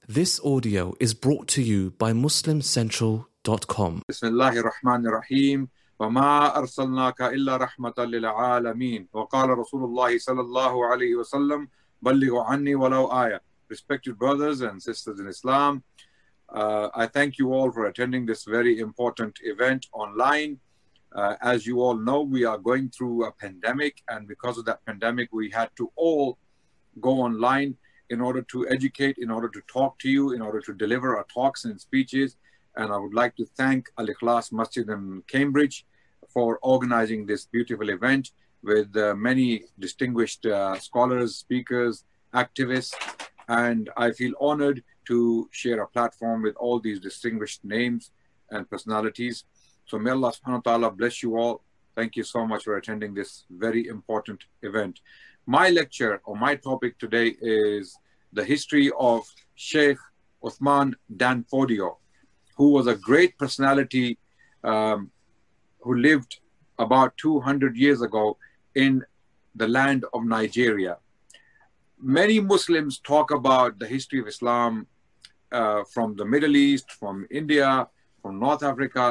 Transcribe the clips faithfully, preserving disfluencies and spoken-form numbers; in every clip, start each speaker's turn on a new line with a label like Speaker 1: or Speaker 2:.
Speaker 1: This audio is brought to you by Muslim Central dot com.
Speaker 2: Bismillahir Rahmanir Rahim. وَمَا أَرْسَلْنَاكَ إِلَّا رَحْمَةً لِلْعَالَمِينَ وَقَالَ رَسُولُ اللَّهِ صَلَى اللَّهُ عَلَيْهِ وَسَلَّمَ بَلِّغُوا عَنِّي وَلَوْ آيَةً. Respected brothers and sisters in Islam, uh, I thank you all for attending this very important event online. Uh, as you all know, we are going through a pandemic, and because of that pandemic, we had to all go online in order to educate, in order to talk to you, in order to deliver our talks and speeches. And I would like to thank Al-Ikhlas Masjid in Cambridge for organizing this beautiful event with uh, many distinguished uh, scholars, speakers, activists. And I feel honored to share a platform with all these distinguished names and personalities. So may Allah subhanahu wa ta'ala bless you all. Thank you so much for attending this very important event. My lecture or my topic today is the history of Sheikh Uthman Danfodio, who was a great personality um, who lived about two hundred years ago in the land of Nigeria. Many Muslims talk about the history of Islam uh, from the Middle East, from India, from North Africa,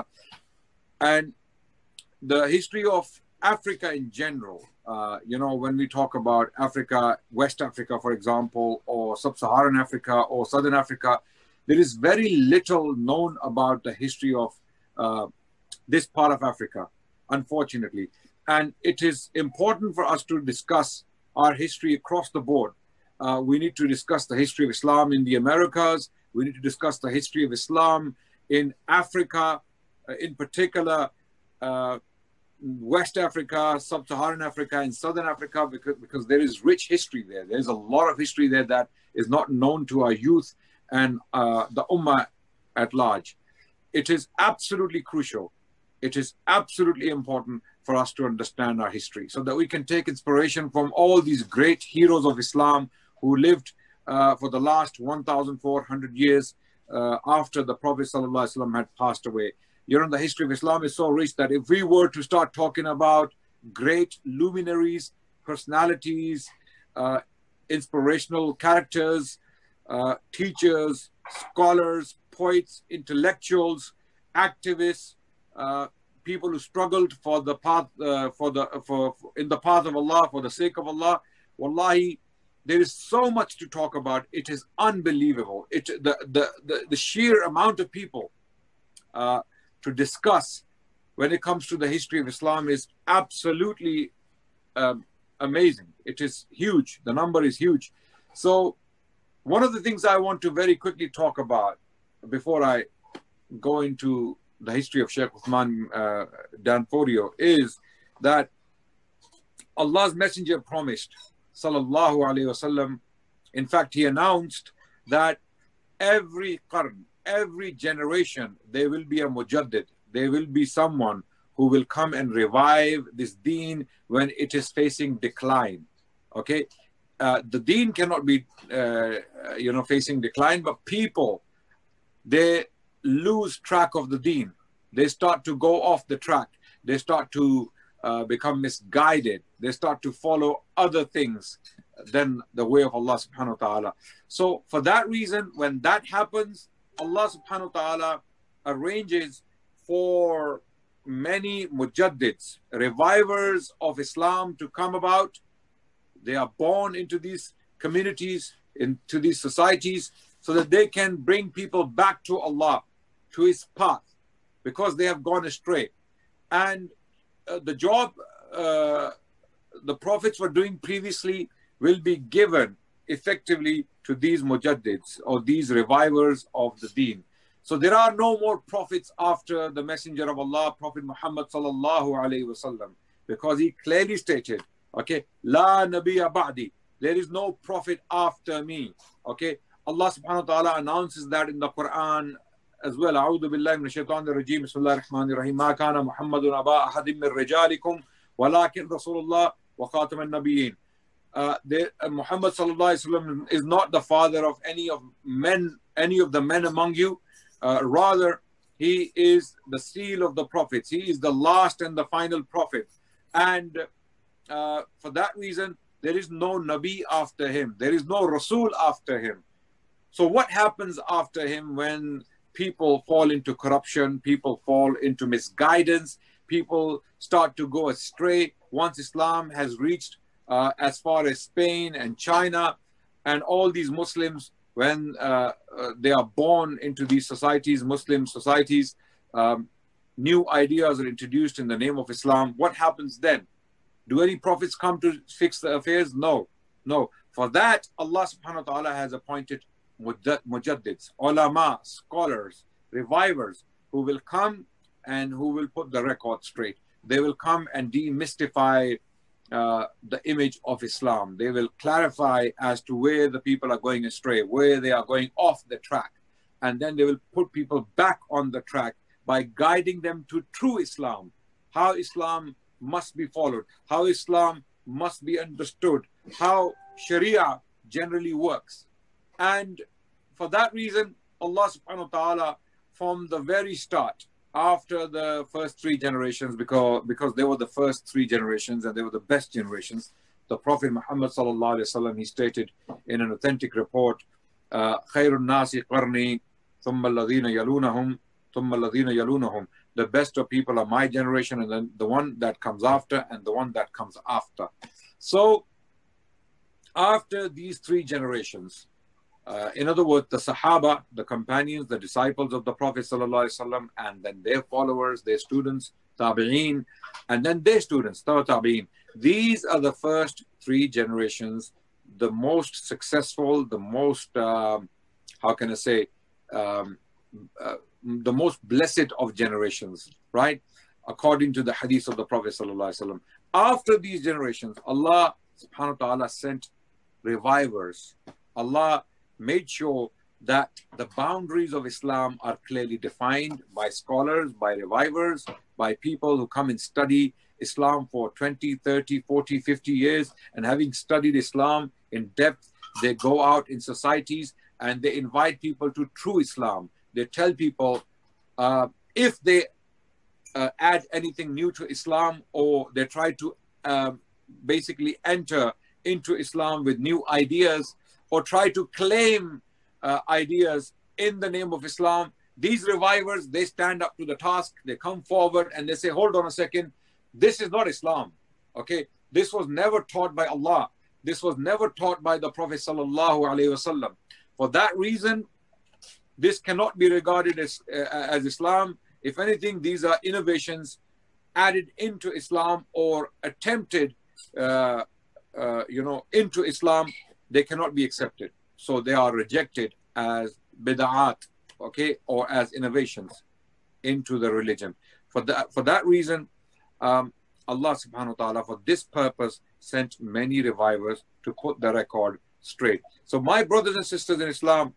Speaker 2: and the history of Africa in general. Uh, you know, when we talk about Africa, West Africa, for example, or Sub-Saharan Africa or Southern Africa, there is very little known about the history of uh, this part of Africa, unfortunately. And it is important for us to discuss our history across the board. Uh, we need to discuss the history of Islam in the Americas. We need to discuss the history of Islam in Africa, uh, in particular, uh, West Africa, Sub-Saharan Africa, and Southern Africa, because, because there is rich history there. There's a lot of history there that is not known to our youth and uh, the Ummah at large. It is absolutely crucial. It is absolutely important for us to understand our history so that we can take inspiration from all these great heroes of Islam who lived uh, for the last one thousand four hundred years uh, after the Prophet ﷺ had passed away. You know, the history of Islam is so rich that if we were to start talking about great luminaries, personalities, uh, inspirational characters, uh, teachers, scholars, poets, intellectuals, activists, uh, people who struggled for the path, uh, for the for, for in the path of Allah, for the sake of Allah, wallahi, there is so much to talk about. It is unbelievable. It the the the, the sheer amount of people Uh, to discuss when it comes to the history of Islam is absolutely um, amazing. It is huge. The number is huge. So one of the things I want to very quickly talk about before I go into the history of Sheikh Uthman uh, Danfodio is that Allah's Messenger promised, sallallahu alaihi wasallam, in fact, he announced that every qarn, every generation, there will be a mujaddid. There will be someone who will come and revive this deen when it is facing decline. Okay, uh, the deen cannot be, uh, you know, facing decline, but people, they lose track of the deen. They start to go off the track. They start to uh, become misguided. They start to follow other things than the way of Allah subhanahu wa ta'ala. So for that reason, when that happens, Allah subhanahu wa ta'ala arranges for many mujaddids, revivers of Islam to come about. They are born into these communities, into these societies, so that they can bring people back to Allah, to His path, because they have gone astray. And uh, the job uh, the prophets were doing previously will be given effectively to these mujaddids or these revivers of the deen. So there are no more prophets after the Messenger of Allah, Prophet Muhammad sallallahu alaihi wasallam, because he clearly stated, okay, La Nabiya Ba'di, there is no prophet after me. Okay, Allah subhanahu wa ta'ala announces that in the Quran as well. A'udhu billahi minash shaitanir rajeem. Bismillahir rahmanir rahim. Ma kana Muhammadun aba ahadim min rijalikum walakin Rasulullah wa khataman nabiyyin. Uh, there, uh, Muhammad sallallahu alaihi wasallam is not the father of any of men, any of the men among you. Uh, rather, he is the seal of the prophets. He is the last and the final prophet. And uh, for that reason, there is no Nabi after him. There is no Rasul after him. So what happens after him when people fall into corruption, people fall into misguidance, people start to go astray? Once Islam has reached uh, as far as Spain and China, and all these Muslims, when uh, uh, they are born into these societies, Muslim societies, um, new ideas are introduced in the name of Islam. What happens then? Do any prophets come to fix the affairs? No, no. For that, Allah subhanahu wa ta'ala has appointed mujaddids, ulama, scholars, revivers, who will come and who will put the record straight. They will come and demystify uh, the image of Islam. They will clarify as to where the people are going astray, where they are going off the track. And then they will put people back on the track by guiding them to true Islam, how Islam must be followed, how Islam must be understood, how Sharia generally works. And for that reason, Allah subhanahu wa ta'ala, from the very start, after the first three generations, because, because they were the first three generations and they were the best generations, the Prophet Muhammad sallallahu alaihi wasallam, he stated in an authentic report, uh, "Khairun nasi qarni, thumma alladhina yalunahum, thumma alladhina yalunahum." The best of people are my generation, and then the one that comes after, and the one that comes after. So, after these three generations, uh, in other words, the Sahaba, the companions, the disciples of the Prophet sallallahu alaihi wasallam, and then their followers, their students, tabi'een, and then their students, tabi'een. These are the first three generations, the most successful, the most, um, how can I say, um, uh, the most blessed of generations, right? According to the hadith of the Prophet sallallahu alaihi wasallam. After these generations, Allah subhanahu wa ta'ala sent revivers. Allah made sure that the boundaries of Islam are clearly defined by scholars, by revivers, by people who come and study Islam for twenty, thirty, forty, fifty years, and having studied Islam in depth, they go out in societies and they invite people to true Islam. They tell people uh, if they uh, add anything new to Islam, or they try to uh, basically enter into Islam with new ideas, or try to claim uh, ideas in the name of Islam, these revivers, they stand up to the task, they come forward and they say, hold on a second, this is not Islam, okay? This was never taught by Allah. This was never taught by the Prophet sallallahu alaihi wasallam. For that reason, this cannot be regarded as, uh, as Islam. If anything, these are innovations added into Islam or attempted, uh, uh, you know, into Islam. They cannot be accepted. So they are rejected as bid'at, okay, or as innovations into the religion. For that, for that reason, um, Allah subhanahu wa ta'ala, for this purpose, sent many revivers to put the record straight. So my brothers and sisters in Islam,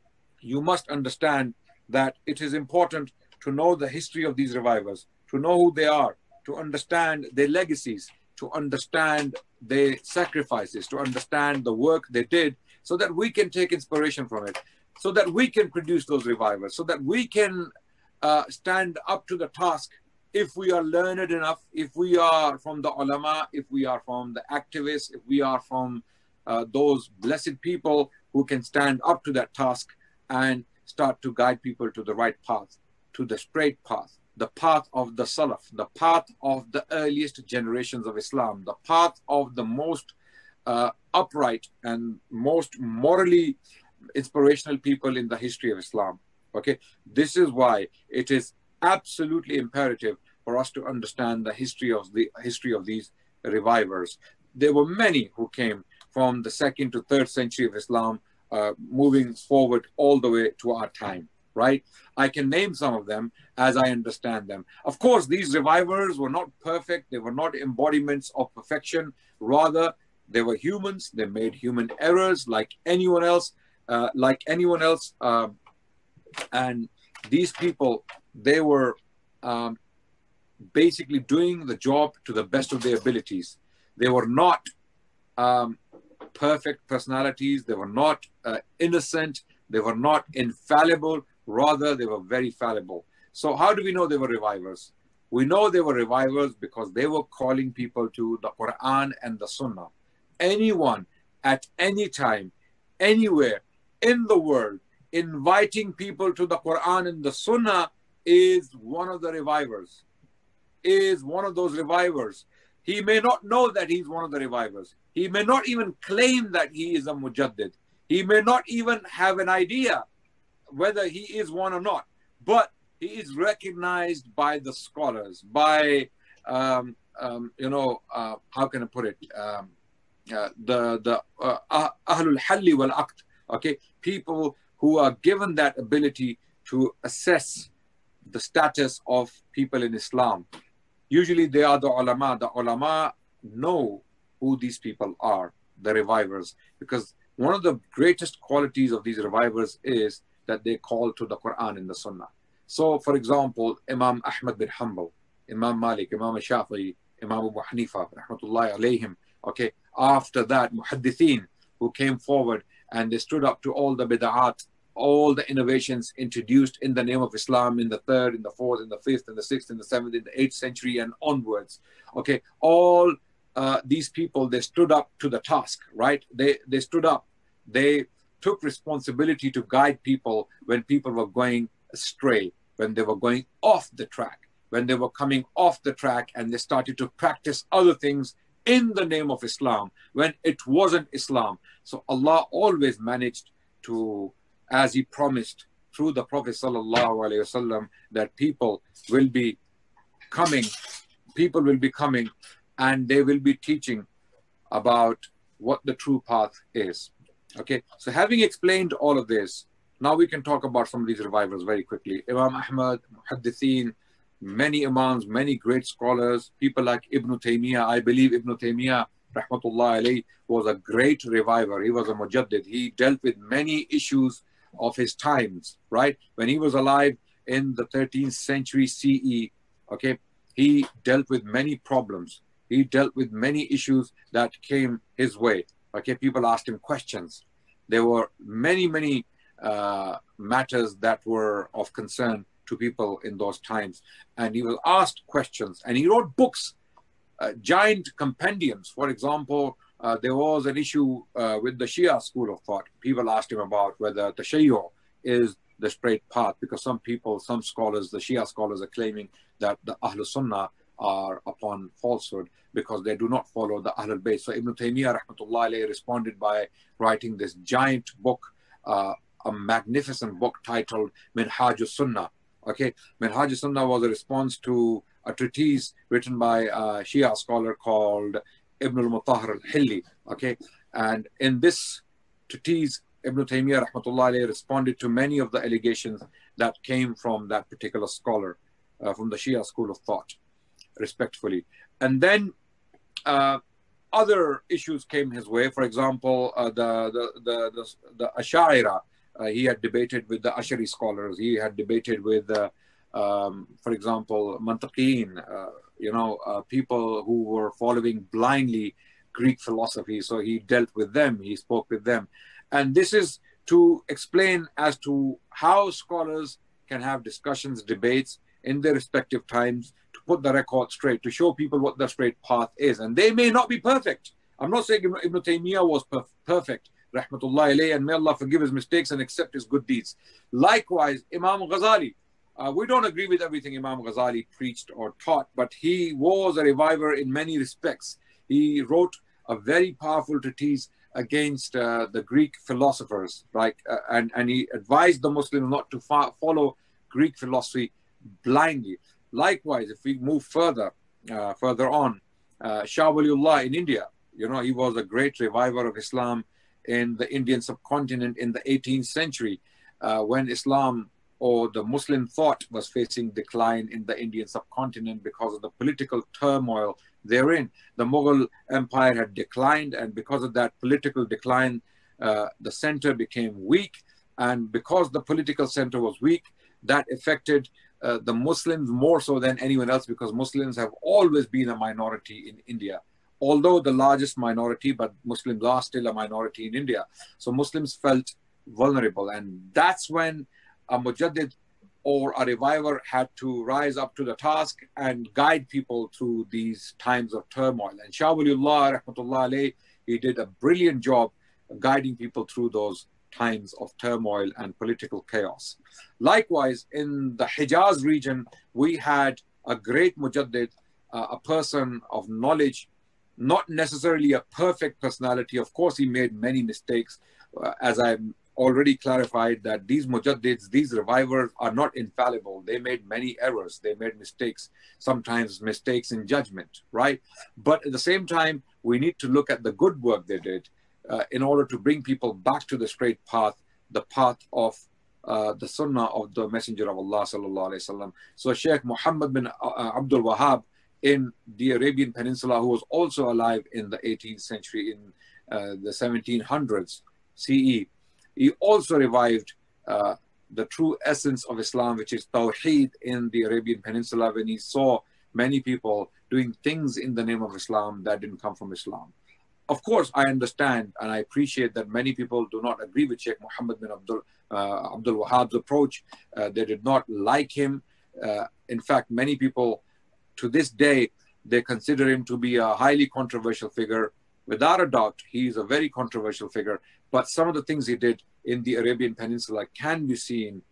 Speaker 2: you must understand that it is important to know the history of these revivers, to know who they are, to understand their legacies, to understand their sacrifices, to understand the work they did, so that we can take inspiration from it, so that we can produce those revivers, so that we can uh, stand up to the task if we are learned enough, if we are from the ulama, if we are from the activists, if we are from uh, those blessed people who can stand up to that task and start to guide people to the right path, to the straight path, the path of the Salaf, the path of the earliest generations of Islam, the path of the most uh, upright and most morally inspirational people in the history of Islam. Okay, this is why it is absolutely imperative for us to understand the history of the history of these revivers. There were many who came from the second to third century of Islam, uh, moving forward all the way to our time, right? I can name some of them as I understand them. Of course, these revivers were not perfect. They were not embodiments of perfection. Rather, they were humans. They made human errors like anyone else, uh, like anyone else. Uh, and these people, they were um, basically doing the job to the best of their abilities. They were not um, perfect personalities. They were not uh, innocent. They were not infallible. Rather, they were very fallible. So how do we know they were revivers? We know they were revivers because they were calling people to the Quran and the Sunnah. Anyone, at any time, anywhere, in the world, inviting people to the Quran and the Sunnah, is one of the revivers, is one of those revivers. He may not know that he's one of the revivers. He may not even claim that he is a mujaddid. He may not even have an idea whether he is one or not. But he is recognized by the scholars, by, um, um, you know, uh, how can I put it? Um, uh, the the uh, Ahlul Halli wal Aqd, okay? People who are given that ability to assess the status of people in Islam. Usually they are the ulama. The ulama know who these people are, the revivers, because one of the greatest qualities of these revivers is that they call to the Quran and the Sunnah. So, for example, Imam Ahmad bin Hanbal, Imam Malik, Imam Shafi'i, Imam Abu Hanifa, rahmatullahi alayhim, okay, after that, muhaddithin who came forward and they stood up to all the bid'at, all the innovations introduced in the name of Islam in the third, in the fourth, in the fifth, in the sixth, in the seventh, in the eighth century and onwards. Okay, all uh, these people, they stood up to the task, right? They, they stood up. They took responsibility to guide people when people were going astray, when they were going off the track, when they were coming off the track and they started to practice other things in the name of Islam, when it wasn't Islam. So Allah always managed to, as He promised through the Prophet Sallallahu Alaihi Wasallam, that people will be coming, people will be coming and they will be teaching about what the true path is. Okay, so having explained all of this, now we can talk about some of these revivers very quickly. Imam Ahmad, Muhaddithin, many Imams, many great scholars, people like Ibn Taymiyyah. I believe Ibn Taymiyyah, rahmatullah alayhi, was a great reviver. He was a mujaddid. He dealt with many issues of his times, right? When he was alive in the thirteenth century C E, okay, he dealt with many problems. He dealt with many issues that came his way. Okay, people asked him questions. There were many, many uh, matters that were of concern to people in those times. And he was asked questions and he wrote books, uh, giant compendiums. For example, uh, there was an issue uh, with the Shia school of thought. People asked him about whether Tashayyu is the straight path, because some people, some scholars, the Shia scholars are claiming that the Ahlul Sunnah are upon falsehood because they do not follow the Ahlul Bayt. So Ibn Taymiyyah rahmatullah alayhi responded by writing this giant book, uh, a magnificent book titled Minhaj Sunnah. Okay, Minhaj Sunnah was a response to a treatise written by a Shia scholar called Ibn al-Mutahhar al-Hilli. Okay, and in this treatise, Ibn Taymiyyah rahmatullah alayhi responded to many of the allegations that came from that particular scholar, uh, from the Shia school of thought, respectfully. And then uh, other issues came his way. For example, uh, the, the, the, the, the Ash'ira, uh, he had debated with the Ash'ari scholars. He had debated with, uh, um, for example, Mantaqiyin, uh, you know, uh, people who were following blindly Greek philosophy. So he dealt with them, he spoke with them. And this is to explain as to how scholars can have discussions, debates in their respective times, to put the record straight, to show people what the straight path is. And they may not be perfect. I'm not saying Ibn Taymiyyah was perf perfect, rahmatullahi alayhi, and may Allah forgive his mistakes and accept his good deeds. Likewise, Imam Ghazali. Uh, we don't agree with everything Imam Ghazali preached or taught, but he was a reviver in many respects. He wrote a very powerful treatise against uh, the Greek philosophers, like, uh, and, and he advised the Muslims not to fo follow Greek philosophy blindly. Likewise, if we move further, uh, further on, uh, Shah Waliullah in India, you know, he was a great reviver of Islam in the Indian subcontinent in the eighteenth century, uh, when Islam or the Muslim thought was facing decline in the Indian subcontinent because of the political turmoil therein. The Mughal Empire had declined, and because of that political decline, uh, the center became weak. And because the political center was weak, that affected uh, the Muslims more so than anyone else, because Muslims have always been a minority in India. Although the largest minority, but Muslims are still a minority in India. So Muslims felt vulnerable, and that's when a mujaddid or a reviver had to rise up to the task and guide people through these times of turmoil. And Shah Waliullah, rahmatullah alayhi, he did a brilliant job guiding people through those times of turmoil and political chaos. Likewise, in the Hijaz region, we had a great mujaddid, uh, a person of knowledge, not necessarily a perfect personality. Of course, he made many mistakes, uh, as I already clarified that these mujaddids, these revivers are not infallible. They made many errors. They made mistakes, sometimes mistakes in judgment, right? But at the same time, we need to look at the good work they did uh, in order to bring people back to the straight path, the path of uh, the sunnah of the Messenger of Allah sallallahu alaihi wasallam. So Sheikh Muhammad bin uh, Abdul Wahhab in the Arabian Peninsula, who was also alive in the eighteenth century, in uh, the seventeen hundreds C E, he also revived uh, the true essence of Islam, which is Tawheed, in the Arabian Peninsula, when he saw many people doing things in the name of Islam that didn't come from Islam. Of course, I understand and I appreciate that many people do not agree with Sheikh Muhammad bin Abdul, uh, Abdul Wahhab's approach. Uh, they did not like him. Uh, in fact, many people to this day, they consider him to be a highly controversial figure. Without a doubt, he is a very controversial figure. But some of the things he did in the Arabian Peninsula can be seen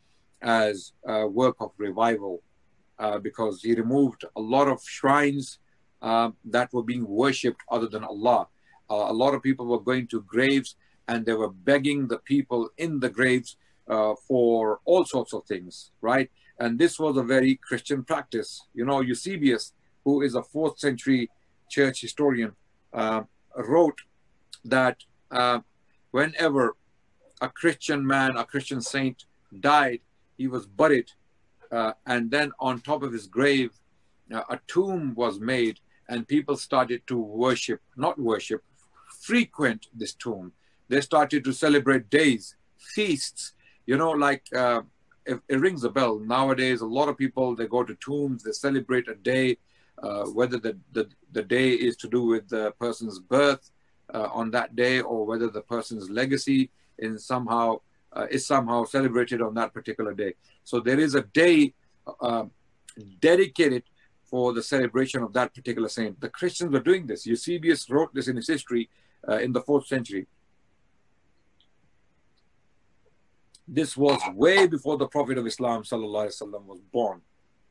Speaker 2: as a work of revival, uh, because he removed a lot of shrines uh, that were being worshipped other than Allah. Uh, a lot of people were going to graves and they were begging the people in the graves uh, for all sorts of things, right? And this was a very Christian practice. You know, Eusebius, who is a fourth century church historian, uh, wrote that uh, whenever a Christian man, a Christian saint died, he was buried, uh, and then on top of his grave, uh, a tomb was made, and people started to worship, not worship, frequent this tomb. They started to celebrate days, feasts, you know, like uh, it, it rings a bell. Nowadays, a lot of people, they go to tombs, they celebrate a day, uh, whether the, the, the day is to do with the person's birth uh, on that day, or whether the person's legacy in somehow uh, is somehow celebrated on that particular day. So there is a day uh, dedicated for the celebration of that particular saint. The Christians were doing this. Eusebius wrote this in his history uh, in the fourth century. This was way before the Prophet of Islam sallallahu alaihi wasallam was born.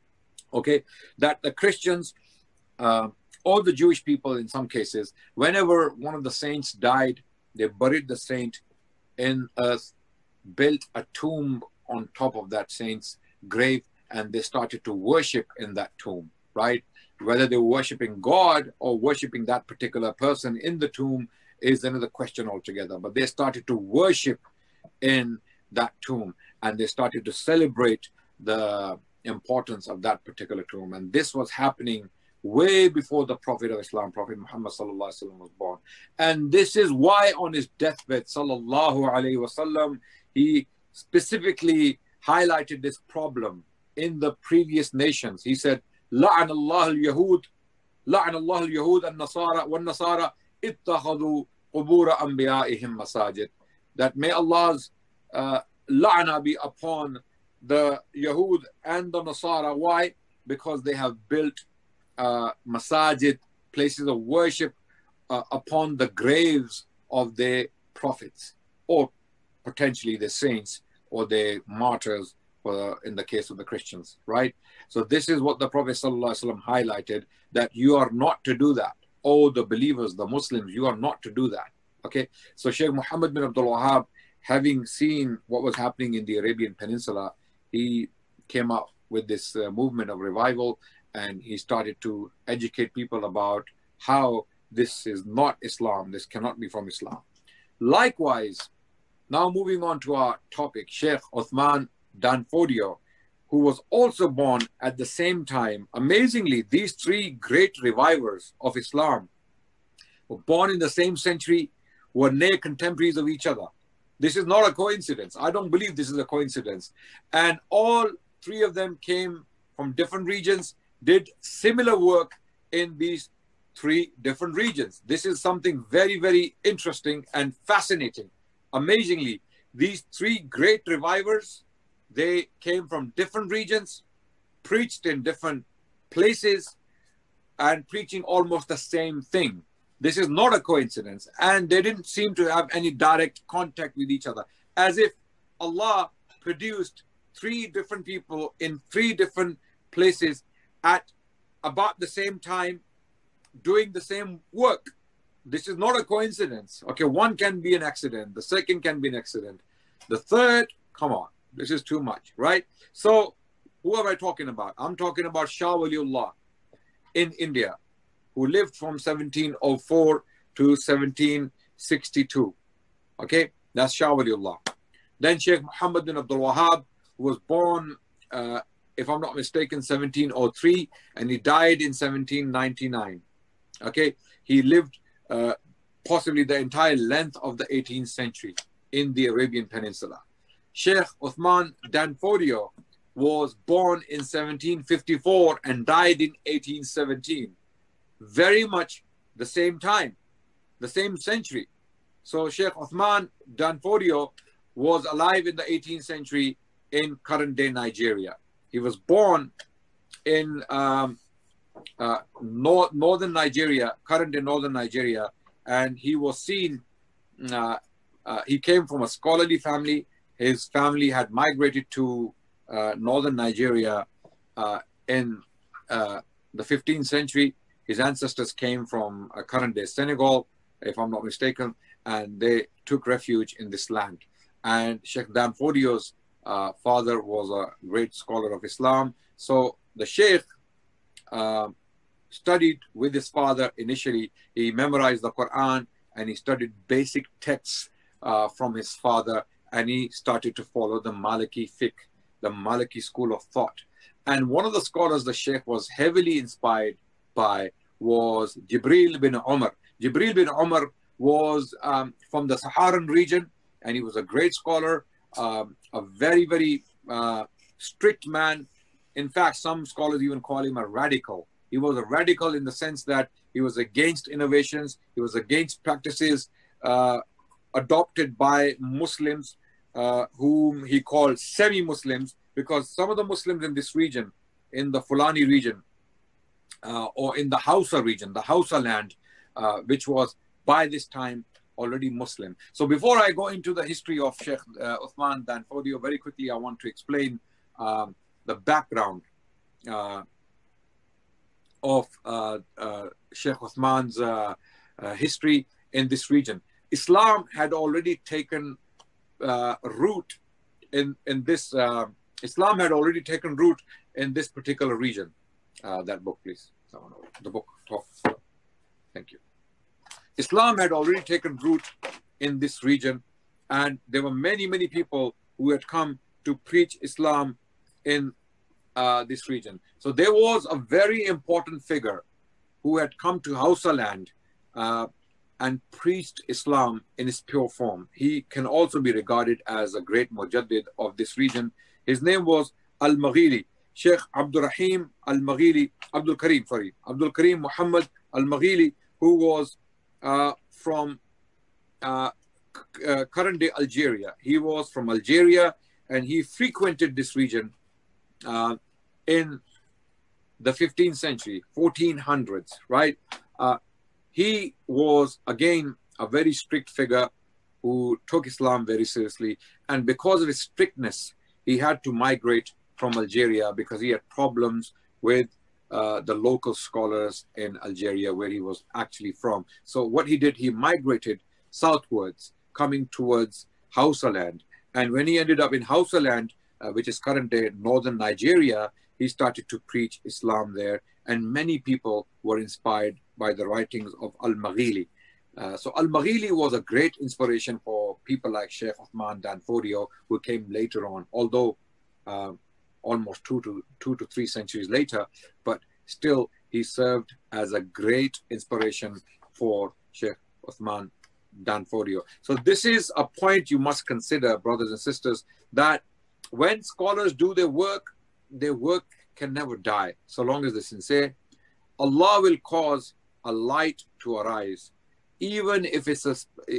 Speaker 2: Okay, that the Christians uh, or the Jewish people, in some cases, whenever one of the saints died, they buried the saint in earth, built a tomb on top of that saint's grave, and they started to worship in that tomb, right? Whether they were worshiping God or worshiping that particular person in the tomb is another question altogether. But they started to worship in that tomb, and they started to celebrate the importance of that particular tomb. And this was happening way before the Prophet of Islam, Prophet Muhammad sallallahu alaihi wasallam, was born. And this is why on his deathbed, sallallahu alaihi wasallam, he specifically highlighted this problem in the previous nations. He said, "La'an Allah al-Yahud, la'an Allah al-Yahud al-Nasara, wal-Nasara ittakhadhu qubura anbiya'ihim masajid." That may Allah's uh, la'ana be upon the Yahud and the Nasara. Why? Because they have built uh, masajid, places of worship, uh, upon the graves of their prophets, or potentially the saints or the martyrs, for, in the case of the Christians, right? So this is what the Prophet ﷺ highlighted, that you are not to do that. Oh, the believers, the Muslims, you are not to do that. Okay, so Sheikh Muhammad bin Abdul Wahhab, having seen what was happening in the Arabian Peninsula, he came up with this uh, movement of revival, and he started to educate people about how this is not Islam, this cannot be from Islam. Likewise, now moving on to our topic, Sheikh Uthman Danfodio, who was also born at the same time. Amazingly, these three great revivers of Islam were born in the same century, were near contemporaries of each other. This is not a coincidence. I don't believe this is a coincidence. And all three of them came from different regions, did similar work in these three different regions. This is something very, very interesting and fascinating. Amazingly, these three great revivers, they came from different regions, preached in different places, and preaching almost the same thing. This is not a coincidence, and they didn't seem to have any direct contact with each other. as if Allah produced three different people in three different places at about the same time, doing the same work. This is not a coincidence. Okay, one can be an accident. The second can be an accident. The third, come on, this is too much, right? So who am I talking about? I'm talking about Shah Waliullah in India, who lived from seventeen oh four to seventeen sixty-two. Okay, that's Shah Waliullah. Then Sheikh Muhammad bin Abdul Wahab, who was born, uh, if I'm not mistaken, seventeen oh three, and he died in seventeen ninety-nine. Okay, he lived uh, possibly the entire length of the eighteenth century in the Arabian Peninsula. Sheikh Uthman Danfodio was born in seventeen fifty-four and died in eighteen seventeen. Very much the same time, the same century. So Sheikh Uthman Danfodio was alive in the eighteenth century in current day Nigeria. He was born in um, uh, nor northern Nigeria, current day northern Nigeria, and he was seen, uh, uh, he came from a scholarly family. His family had migrated to uh, northern Nigeria uh, in uh, the fifteenth century. His ancestors came from uh, current day Senegal, if I'm not mistaken, and they took refuge in this land. And Sheikh Danfodio's uh, father was a great scholar of Islam. So the Sheikh uh, studied with his father initially. He memorized the Quran and he studied basic texts uh, from his father, and he started to follow the Maliki fiqh, the Maliki school of thought. And one of the scholars the Sheikh was heavily inspired by was Jibril bin Umar. Jibril bin Umar was um, from the Saharan region, and he was a great scholar, um, a very, very uh, strict man. In fact, some scholars even call him a radical. He was a radical in the sense that he was against innovations, he was against practices uh, adopted by Muslims, uh, whom he called semi-Muslims, because some of the Muslims in this region, in the Fulani region, uh, or in the Hausa region, the Hausa land, uh, which was by this time already Muslim. So before I go into the history of Sheikh uh, Uthman Danfodio, very quickly I want to explain um, the background uh, of uh, uh, Sheikh Uthman's uh, uh, history in this region. Islam had already taken uh, root in, in this, uh, Islam had already taken root in this particular region. Uh, that book, please. The book. Talk. Thank you. Islam had already taken root in this region, and there were many, many people who had come to preach Islam in uh, this region. So there was a very important figure who had come to Hausa land uh, and preached Islam in its pure form. He can also be regarded as a great mujaddid of this region. His name was Al-Maghili, Sheikh Abdul Rahim Al-Maghili, Abdul Karim, sorry, Abdul Karim Muhammad Al-Maghili, who was uh, from uh, uh, current day Algeria. He was from Algeria, and he frequented this region uh, in the fifteenth century, fourteen hundreds, right? Uh, he was, again, a very strict figure who took Islam very seriously. And because of his strictness, he had to migrate from Algeria because he had problems with uh, the local scholars in Algeria, where he was actually from. So what he did, he migrated southwards, coming towards Hausa land. And when he ended up in Hausa land, uh, which is current day northern Nigeria, he started to preach Islam there. And many people were inspired by the writings of Al-Maghili. Uh, so Al-Maghili was a great inspiration for people like Sheikh Uthman Danfodio, who came later on, although uh, almost two to two to three centuries later, but still he served as a great inspiration for Sheikh Uthman Danfodio. So this is a point you must consider, brothers and sisters, that when scholars do their work, their work can never die, so long as they're sincere. Allah will cause a light to arise, even if it's a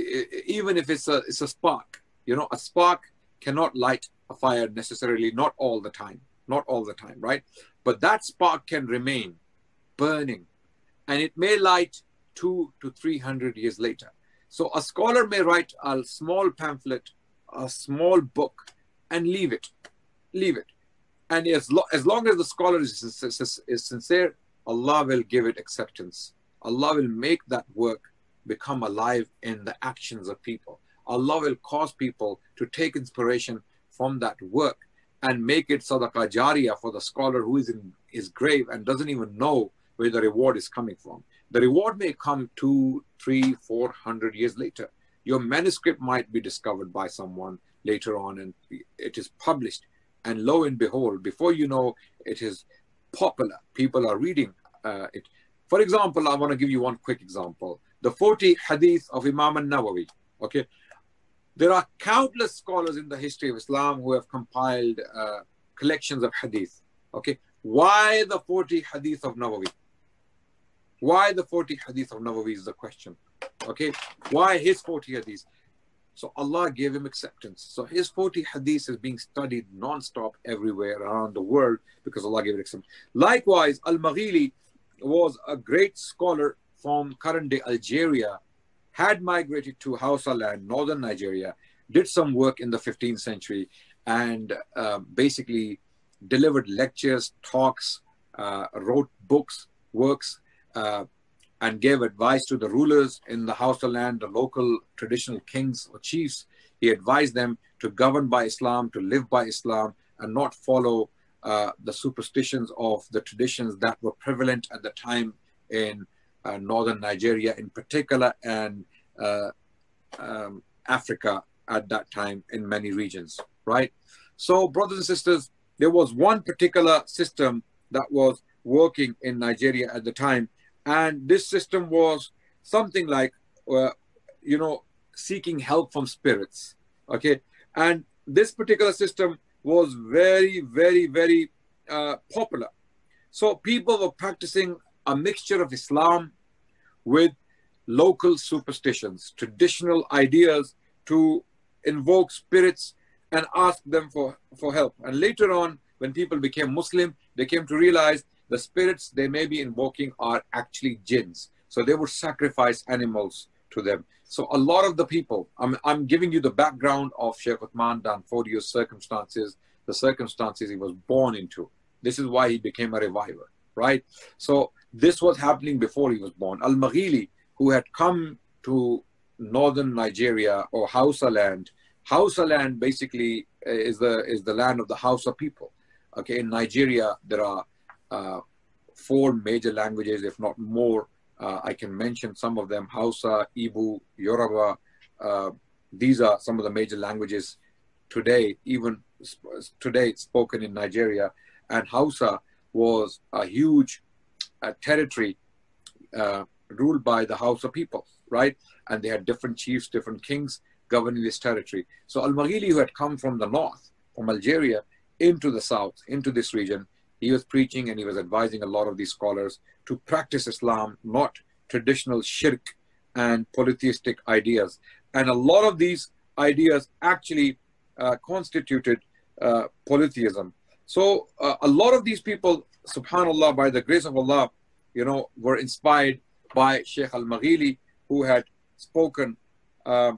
Speaker 2: even if it's a it's a spark. You know, a spark cannot light a fire necessarily, not all the time, not all the time, right? But that spark can remain burning, and it may light two to three hundred years later. So a scholar may write a small pamphlet a small book and leave it. Leave it. And as, lo as long as the scholar is, is, is sincere, Allah will give it acceptance. Allah will make that work become alive in the actions of people. Allah will cause people to take inspiration from that work and make it sadaqah jariyah for the scholar who is in his grave and doesn't even know where the reward is coming from. The reward may come two, three, four hundred years later. Your manuscript might be discovered by someone later on and it is published. And lo and behold, before you know, it is popular. People are reading uh, it. For example, I want to give you one quick example. The forty hadith of Imam al-Nawawi. Okay. There are countless scholars in the history of Islam who have compiled uh, collections of hadith. Okay. Why the forty hadith of Nawawi? Why the forty hadith of Nawawi is the question. Okay. Why his forty hadith? So Allah gave him acceptance. So his forty hadiths is being studied non-stop everywhere around the world because Allah gave it acceptance. Likewise, Al-Maghili was a great scholar from current-day Algeria, had migrated to Hausa land, northern Nigeria, did some work in the fifteenth century, and uh, basically delivered lectures, talks, uh, wrote books, works, uh, and gave advice to the rulers in the Hausa land, the local traditional kings or chiefs. He advised them to govern by Islam, to live by Islam, and not follow uh, the superstitions of the traditions that were prevalent at the time in uh, northern Nigeria in particular, and uh, um, Africa at that time in many regions, right? So, brothers and sisters, there was one particular system that was working in Nigeria at the time, and this system was something like, uh, you know, seeking help from spirits, okay? And this particular system was very, very, very uh, popular. So people were practicing a mixture of Islam with local superstitions, traditional ideas to invoke spirits and ask them for, for help. And later on, when people became Muslim, they came to realize the spirits they may be invoking are actually jinns. So they would sacrifice animals to them. So a lot of the people, I'm, I'm giving you the background of Sheikh Uthman Danfodio's circumstances, the circumstances he was born into. This is why he became a reviver, right? So this was happening before he was born. Al-Maghili, who had come to northern Nigeria or Hausa land. Hausa land basically is the, is the land of the Hausa people. Okay, in Nigeria, there are uh, four major languages, if not more. Uh, I can mention some of them: Hausa, Igbo, Yoruba. Uh, these are some of the major languages today, even sp today spoken in Nigeria. And Hausa was a huge uh, territory uh, ruled by the Hausa people, right? And they had different chiefs, different kings governing this territory. So Al-Maghili, who had come from the north, from Algeria, into the south, into this region, he was preaching and he was advising a lot of these scholars to practice Islam, not traditional shirk and polytheistic ideas. And a lot of these ideas actually uh, constituted uh, polytheism. So uh, a lot of these people, subhanAllah, by the grace of Allah, you know, were inspired by Sheikh Al-Maghili, who had spoken uh,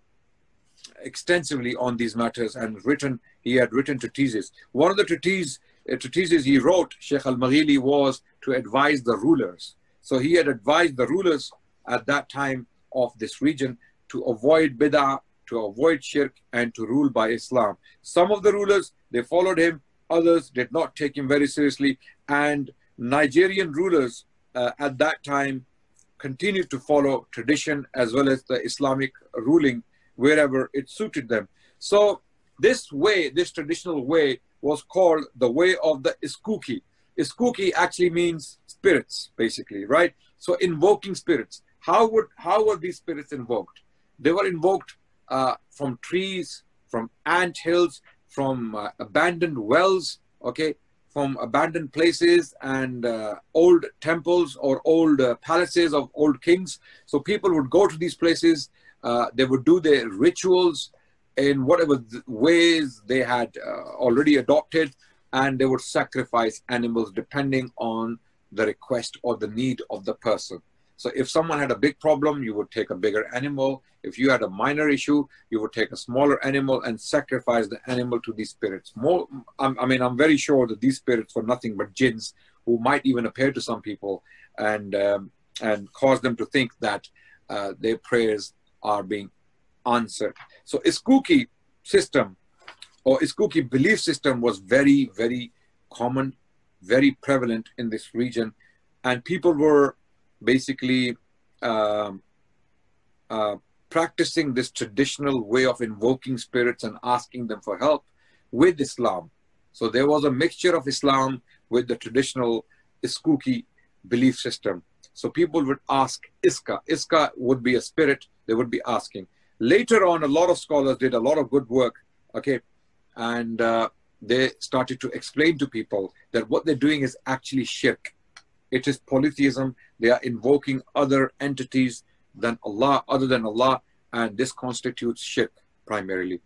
Speaker 2: extensively on these matters and written, he had written treatises. One of the treatises, uh, treatises he wrote, Sheikh Al-Maghili, was to advise the rulers. So he had advised the rulers at that time of this region to avoid bid'ah, to avoid shirk, and to rule by Islam. Some of the rulers, they followed him. Others did not take him very seriously. And Nigerian rulers uh, at that time continued to follow tradition as well as the Islamic ruling wherever it suited them. So this way, this traditional way, was called the way of the Iskuki. Iskuki actually means spirits, basically, right? So invoking spirits. How would how were these spirits invoked? They were invoked uh, from trees, from ant hills, from uh, abandoned wells, okay, from abandoned places and uh, old temples or old uh, palaces of old kings. So people would go to these places. Uh, they would do their rituals in whatever ways they had uh, already adopted, and they would sacrifice animals depending on the request or the need of the person. So if someone had a big problem, you would take a bigger animal. If you had a minor issue, you would take a smaller animal and sacrifice the animal to these spirits. More, I mean, I'm very sure that these spirits were nothing but jinns who might even appear to some people and um, and cause them to think that uh, their prayers are being answered. So Iskooki system or Iskooki belief system was very, very common, very prevalent in this region, and people were basically um, uh, practicing this traditional way of invoking spirits and asking them for help with Islam. So there was a mixture of Islam with the traditional Iskooki belief system. So people would ask Iska. Iska would be a spirit. They would be asking. Later on, a lot of scholars did a lot of good work, okay, and uh, they started to explain to people that what they're doing is actually shirk. It is polytheism. They are invoking other entities than Allah, other than Allah, and this constitutes shirk primarily.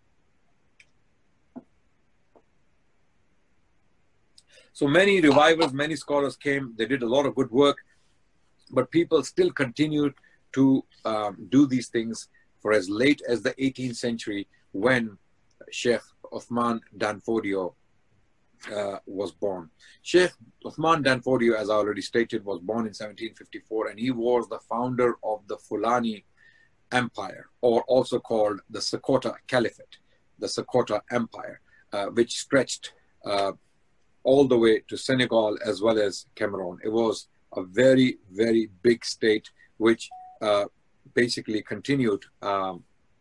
Speaker 2: So many revivals, many scholars came. They did a lot of good work, but people still continued to um, do these things for as late as the eighteenth century, when Sheikh Uthman Danfodio uh, was born. Sheikh Uthman Danfodio, as I already stated, was born in seventeen fifty-four, and he was the founder of the Fulani Empire, or also called the Sakota Caliphate, the Sakota Empire, uh, which stretched uh, all the way to Senegal as well as Cameroon. It was a very, very big state, which uh, basically continued um,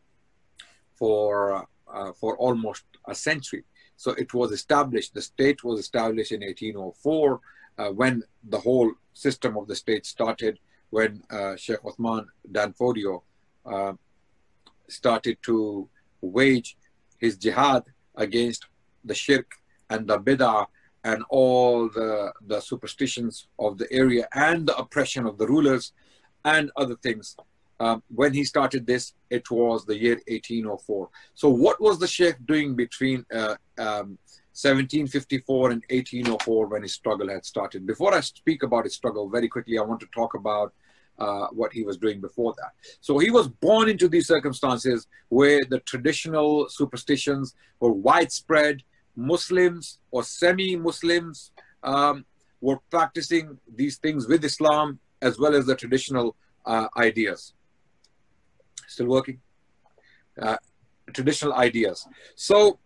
Speaker 2: for uh, for almost a century. So it was established, the state was established in eighteen oh four, uh, when the whole system of the state started, when uh, Sheikh Uthman Danfodio uh, started to wage his jihad against the shirk and the bid'ah and all the, the superstitions of the area and the oppression of the rulers and other things. Um, when he started this, it was the year eighteen oh four. So what was the Sheikh doing between uh, um, seventeen fifty-four and eighteen oh four when his struggle had started? Before I speak about his struggle, very quickly, I want to talk about uh, what he was doing before that. So he was born into these circumstances where the traditional superstitions were widespread. Muslims or semi-Muslims um, were practicing these things with Islam as well as the traditional uh, ideas. Still working? Uh, traditional ideas. So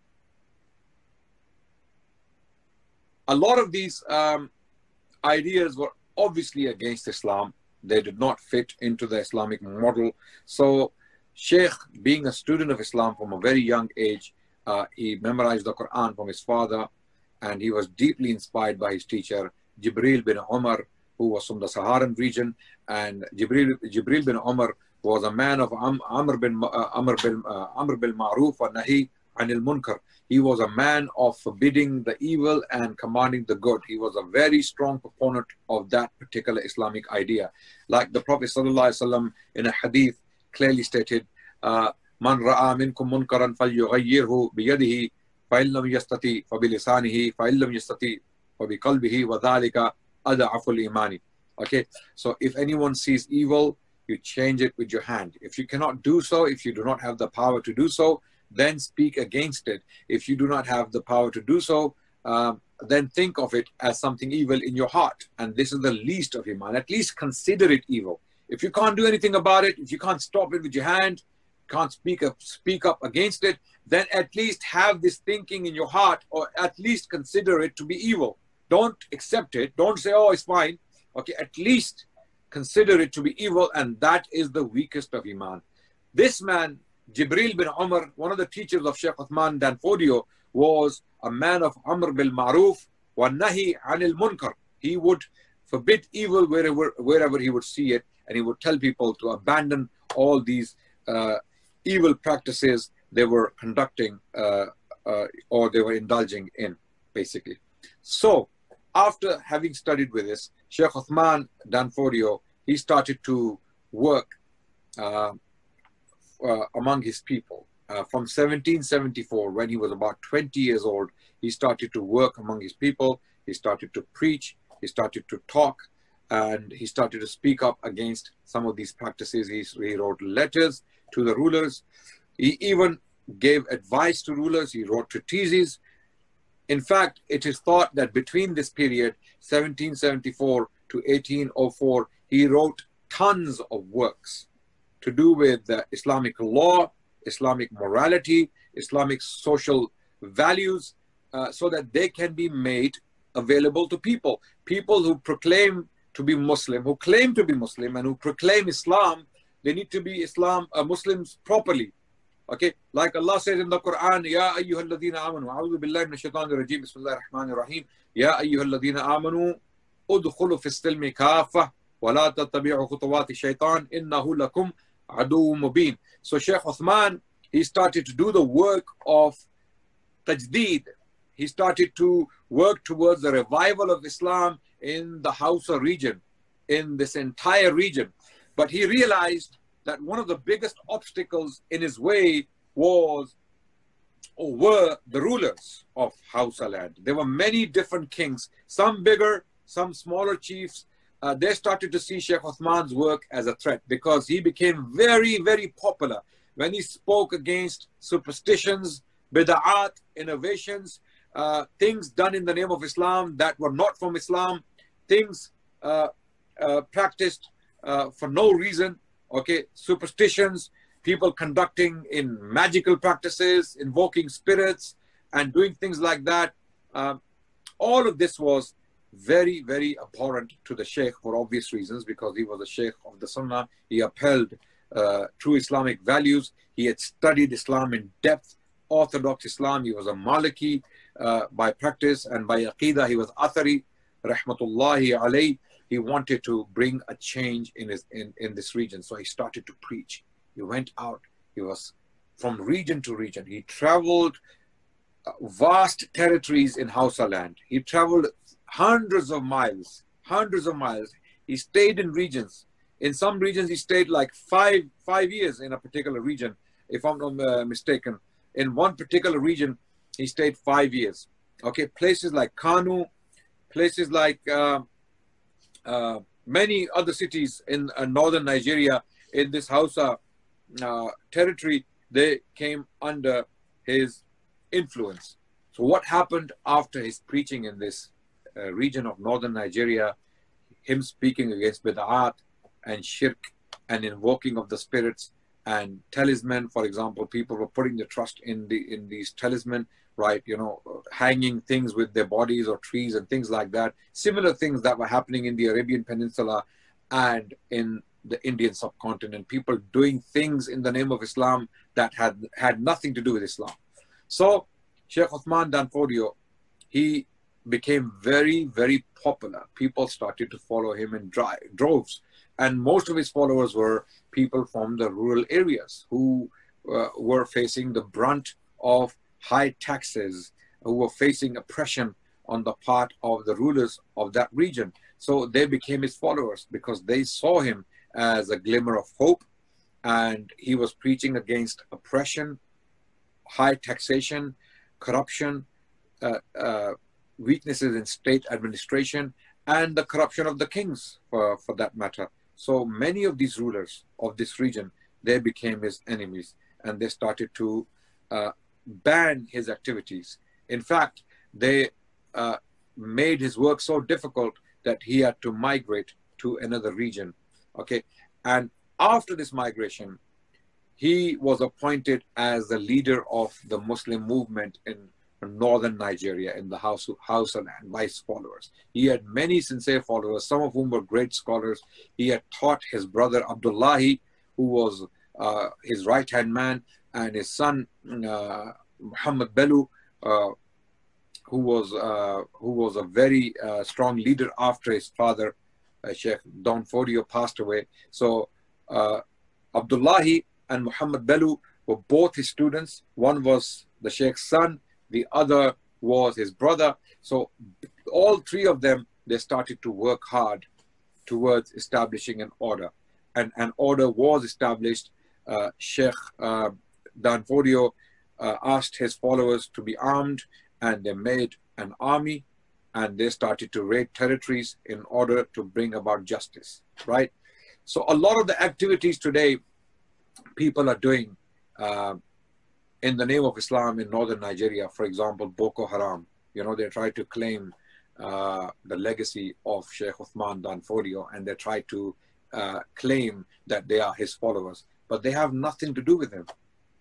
Speaker 2: a lot of these um, ideas were obviously against Islam. They did not fit into the Islamic model. So Sheikh, being a student of Islam from a very young age, uh, he memorized the Quran from his father, and he was deeply inspired by his teacher, Jibril bin Umar, who was from the Saharan region. And Jibril, Jibril bin Umar was a man of Am, Amr bin uh, Amr bin uh, Amr bil Ma'ruf wa Nahi anil Munkar. He was a man of forbidding the evil and commanding the good. He was a very strong proponent of that particular Islamic idea. Like the Prophet sallallahu alaihi wasallam in a hadith clearly stated, uh, "Man ra'a minkum munkaran falyughayyirhu biyadihi, fa in lam yastati fa bilisanihi, fa in lam yastati fa biqalbihi, wa dhalika ad'aful imani." Okay, so if anyone sees evil, you change it with your hand. If you cannot do so, if you do not have the power to do so, then speak against it. If you do not have the power to do so, um, then think of it as something evil in your heart. And this is the least of Iman. At least consider it evil. If you can't do anything about it, if you can't stop it with your hand, can't speak up, speak up against it, then at least have this thinking in your heart, or at least consider it to be evil. Don't accept it. Don't say, oh, it's fine. Okay, at least consider it to be evil, and that is the weakest of Iman. This man, Jibril bin Umar, one of the teachers of Sheikh Uthman Danfodio, was a man of Amr bil Ma'ruf wa Nahi anil Munkar. He would forbid evil wherever, wherever he would see it, and he would tell people to abandon all these uh, evil practices they were conducting uh, uh, or they were indulging in, basically. So, after having studied with this, Sheikh Uthman Danfodio, he started to work uh, uh, among his people. Uh, from seventeen seventy-four, when he was about twenty years old, he started to work among his people. He started to preach. He started to talk. and he started to speak up against some of these practices. He, he wrote letters to the rulers. He even gave advice to rulers. He wrote treatises. In fact, it is thought that between this period, seventeen seventy-four to eighteen oh four, he wrote tons of works to do with uh, Islamic law, Islamic morality, Islamic social values, uh, so that they can be made available to people. People who proclaim to be Muslim, who claim to be Muslim, and who proclaim Islam, they need to be Islam uh, Muslims properly. Okay, like Allah says in the Quran, Ya ayyuhalladhina amanu, a'udhu billahi minash shaitanir rajim, bismillahir rahmanir rahim, Ya ayyuhalladhina amanu, udkhulu fis silmi kaffah, wa la tattabi'u khutuwati shaitan, innahu lakum aduwwun mubin. So Shaykh Uthman, he started to do the work of tajdeed. He started to work towards the revival of Islam in the Hausa region, in this entire region. But he realized that one of the biggest obstacles in his way was or were the rulers of Hausa land. There were many different kings, some bigger, some smaller chiefs. Uh, they started to see Shaykh Uthman's work as a threat because he became very, very popular when he spoke against superstitions, bid'at, innovations, uh, things done in the name of Islam that were not from Islam, things uh, uh, practiced uh, for no reason. Okay, superstitions, people conducting in magical practices, invoking spirits, and doing things like that. Um, all of this was very, very abhorrent to the Shaykh for obvious reasons, because he was a Shaykh of the Sunnah. He upheld uh, true Islamic values. He had studied Islam in depth, Orthodox Islam. He was a Maliki uh, by practice, and by Aqidah he was Athari, rahmatullahi alayh. He wanted to bring a change in, his, in, in this region. So he started to preach. He went out. He was from region to region. He traveled vast territories in Hausa land. He traveled hundreds of miles, hundreds of miles. He stayed in regions. In some regions, he stayed like five, five years in a particular region, if I'm not uh, mistaken. In one particular region, he stayed five years. Okay, places like Kanu, places like... Uh, Uh, many other cities in uh, northern Nigeria, in this Hausa uh, territory, they came under his influence. So what happened after his preaching in this uh, region of northern Nigeria, him speaking against bid'at and shirk and invoking of the spirits and talisman, for example, people were putting their trust in the in these talisman, right, you know, hanging things with their bodies or trees and things like that. Similar things that were happening in the Arabian Peninsula and in the Indian subcontinent. People doing things in the name of Islam that had, had nothing to do with Islam. So Shaykh Uthman Danfodio, he became very, very popular. People started to follow him in dri- droves. And most of his followers were people from the rural areas who uh, were facing the brunt of high taxes, who were facing oppression on the part of the rulers of that region. So they became his followers because they saw him as a glimmer of hope, and he was preaching against oppression, high taxation, corruption, uh, uh, weaknesses in state administration, and the corruption of the kings for, for that matter. So many of these rulers of this region, they became his enemies, and they started to uh, ban his activities. In fact, they uh, made his work so difficult that he had to migrate to another region. Okay, and after this migration, he was appointed as the leader of the Muslim movement in northern Nigeria, in the Hausa land, by his followers. He had many sincere followers, some of whom were great scholars. He had taught his brother Abdullahi, who was uh, his right-hand man, and his son uh, Muhammad Bello, uh, who was uh, who was a very uh, strong leader after his father, uh, Sheikh Danfodio, passed away. So uh, Abdullahi and Muhammad Bello were both his students. One was the Sheikh's son, the other was his brother. So all three of them, they started to work hard towards establishing an order. And an order was established. Uh, Sheikh uh, Danfodio uh, asked his followers to be armed, and they made an army. and they started to raid territories in order to bring about justice, right? So a lot of the activities today people are doing uh, in the name of Islam in northern Nigeria, for example, Boko Haram, you know, they try to claim uh, the legacy of Sheikh Uthman Dan Fodio, and they try to uh, claim that they are his followers, but they have nothing to do with him.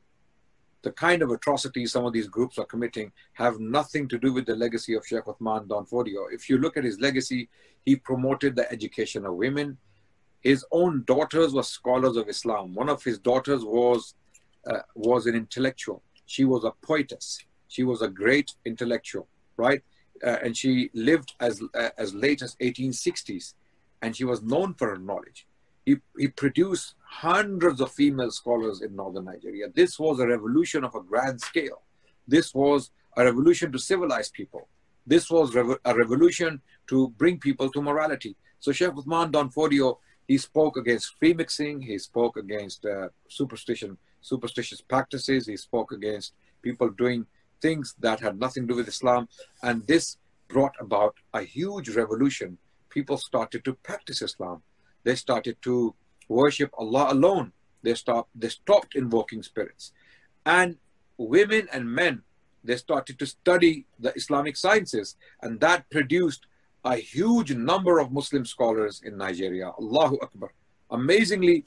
Speaker 2: The kind of atrocities some of these groups are committing have nothing to do with the legacy of Sheikh Uthman Dan Fodio. If you look at his legacy, he promoted the education of women. His own daughters were scholars of Islam. One of his daughters was uh, was an intellectual. She was a poetess. She was a great intellectual, right? Uh, and she lived as uh, as late as eighteen sixties, and she was known for her knowledge. He, he produced hundreds of female scholars in northern Nigeria. This was a revolution of a grand scale. This was a revolution to civilize people. This was revo a revolution to bring people to morality. So Sheikh Uthman Dan Fodio, he spoke against free mixing. He spoke against uh, superstition, superstitious practices. He spoke against people doing things that had nothing to do with Islam. And this brought about a huge revolution. People started to practice Islam. They started to worship Allah alone. They stopped, they stopped invoking spirits. And women and men, they started to study the Islamic sciences. And that produced a huge number of Muslim scholars in Nigeria. Allahu Akbar. Amazingly,